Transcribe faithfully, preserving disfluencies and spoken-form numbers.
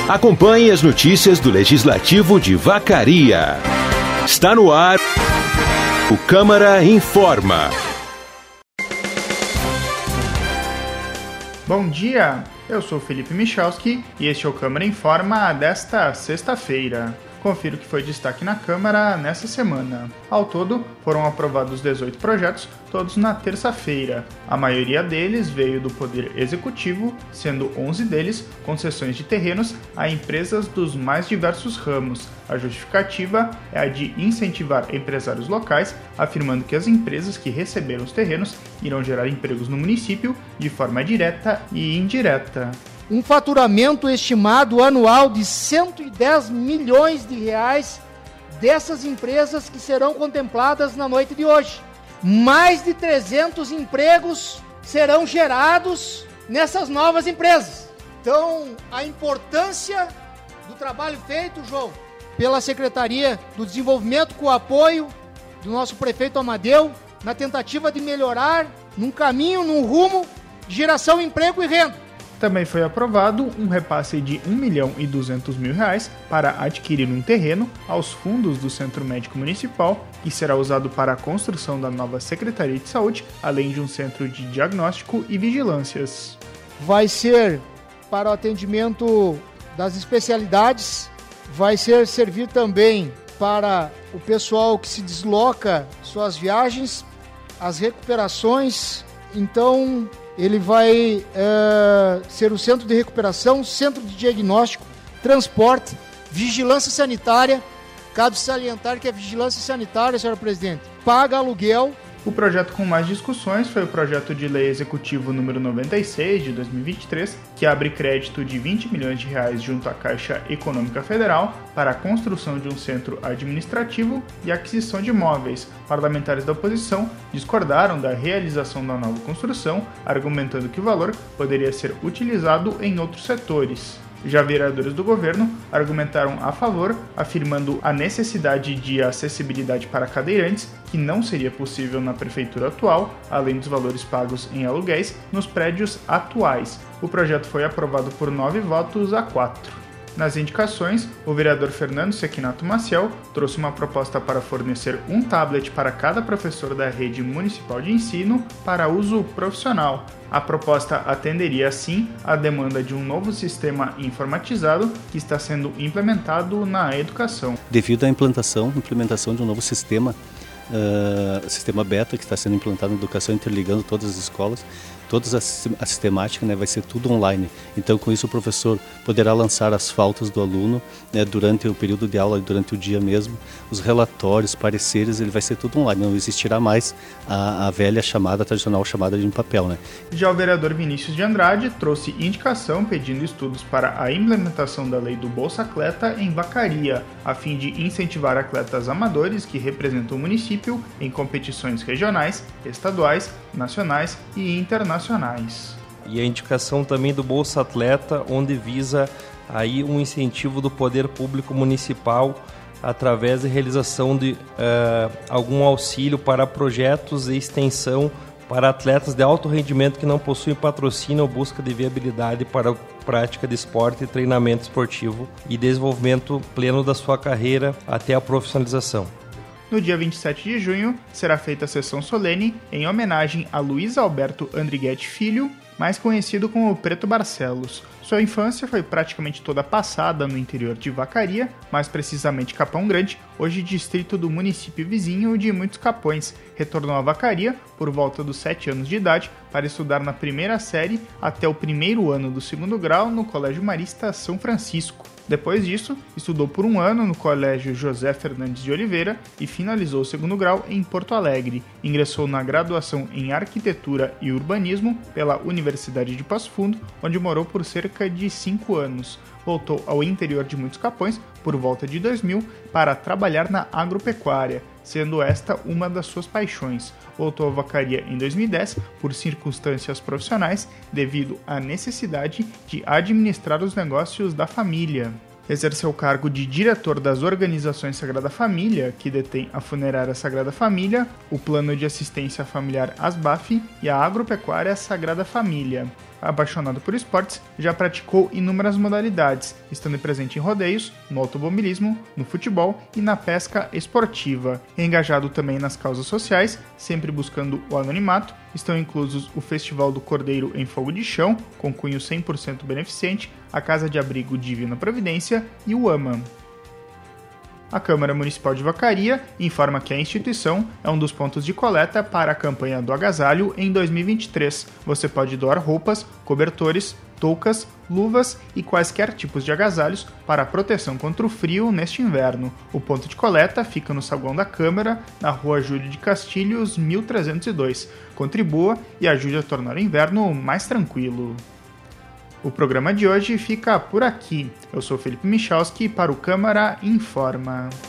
Acompanhe as notícias do Legislativo de Vacaria. Está no ar o Câmara Informa. Bom dia, eu sou Felipe Michalski e este é o Câmara Informa desta sexta-feira. Confira o que foi destaque na Câmara nessa semana. Ao todo, foram aprovados dezoito projetos, todos na terça-feira. A maioria deles veio do Poder Executivo, sendo onze deles concessões de terrenos a empresas dos mais diversos ramos. A justificativa é a de incentivar empresários locais, afirmando que as empresas que receberam os terrenos irão gerar empregos no município de forma direta e indireta. Um faturamento estimado anual de cento e dez milhões de reais dessas empresas que serão contempladas na noite de hoje. Mais de trezentos empregos serão gerados nessas novas empresas. Então, a importância do trabalho feito, João, pela Secretaria do Desenvolvimento, com o apoio do nosso prefeito Amadeu, na tentativa de melhorar num caminho, num rumo de geração de emprego e renda. Também foi aprovado um repasse de um milhão e duzentos mil reais para adquirir um terreno aos fundos do Centro Médico Municipal, que será usado para a construção da nova Secretaria de Saúde, além de um centro de diagnóstico e vigilâncias. Vai ser para o atendimento das especialidades, vai ser servir também para o pessoal que se desloca suas viagens, as recuperações. Então, ele vai é, ser o centro de recuperação, centro de diagnóstico, transporte, vigilância sanitária. Cabe salientar que a vigilância sanitária, senhora presidente, paga aluguel. O projeto com mais discussões foi o projeto de lei executivo número noventa e seis de dois mil e vinte e três, que abre crédito de vinte milhões de reais junto à Caixa Econômica Federal para a construção de um centro administrativo e aquisição de imóveis. Parlamentares da oposição discordaram da realização da nova construção, argumentando que o valor poderia ser utilizado em outros setores. Já vereadores do governo argumentaram a favor, afirmando a necessidade de acessibilidade para cadeirantes, que não seria possível na prefeitura atual, além dos valores pagos em aluguéis nos prédios atuais. O projeto foi aprovado por nove votos a quatro. Nas indicações, o vereador Fernando Sequinato Maciel trouxe uma proposta para fornecer um tablet para cada professor da rede municipal de ensino para uso profissional. A proposta atenderia, assim, à demanda de um novo sistema informatizado que está sendo implementado na educação. Devido à implantação, implementação de um novo sistema, uh, sistema beta que está sendo implantado na educação, interligando todas as escolas, toda a sistemática, né, vai ser tudo online. Então, com isso, o professor poderá lançar as faltas do aluno, né, durante o período de aula, durante o dia mesmo, os relatórios, pareceres, ele vai ser tudo online. Não existirá mais a, a velha chamada, a tradicional chamada de papel. Né. Já o vereador Vinícius de Andrade trouxe indicação pedindo estudos para a implementação da lei do Bolsa Atleta em Vacaria, a fim de incentivar atletas amadores que representam o município em competições regionais, estaduais, nacionais e internacionais. E a indicação também do Bolsa Atleta, onde visa aí um incentivo do poder público municipal através da realização de uh, algum auxílio para projetos e extensão para atletas de alto rendimento que não possuem patrocínio ou busca de viabilidade para a prática de esporte, treinamento esportivo e desenvolvimento pleno da sua carreira até a profissionalização. No dia vinte e sete de junho, será feita a sessão solene em homenagem a Luiz Alberto Andriguete Filho, mais conhecido como Preto Barcelos. Sua infância foi praticamente toda passada no interior de Vacaria, mais precisamente Capão Grande, hoje distrito do município vizinho de Muitos Capões. Retornou a Vacaria por volta dos sete anos de idade para estudar na primeira série até o primeiro ano do segundo grau no Colégio Marista São Francisco. Depois disso, estudou por um ano no Colégio José Fernandes de Oliveira e finalizou o segundo grau em Porto Alegre. Ingressou na graduação em Arquitetura e Urbanismo pela Universidade de Passo Fundo, onde morou por cerca de cinco anos. Voltou ao interior de Muitos Capões por volta de dois mil para trabalhar na agropecuária, sendo esta uma das suas paixões. Voltou a Vacaria em dois mil e dez por circunstâncias profissionais devido à necessidade de administrar os negócios da família. Exerceu o cargo de diretor das organizações Sagrada Família, que detém a Funerária Sagrada Família, o Plano de Assistência Familiar ASBAF e a Agropecuária Sagrada Família. apaixonado por esportes, já praticou inúmeras modalidades, estando presente em rodeios, no automobilismo, no futebol e na pesca esportiva. Engajado também nas causas sociais, sempre buscando o anonimato, estão inclusos o Festival do Cordeiro em Fogo de Chão, com cunho cem por cento beneficente, a Casa de Abrigo Divina Providência e o AMA. A Câmara Municipal de Vacaria informa que a instituição é um dos pontos de coleta para a campanha do agasalho em dois mil e vinte e três. Você pode doar roupas, cobertores, toucas, luvas e quaisquer tipos de agasalhos para a proteção contra o frio neste inverno. O ponto de coleta fica no saguão da Câmara, na rua Júlio de Castilhos, mil trezentos e dois. Contribua e ajude a tornar o inverno mais tranquilo. O programa de hoje fica por aqui. Eu sou Felipe Michalski para o Câmara Informa.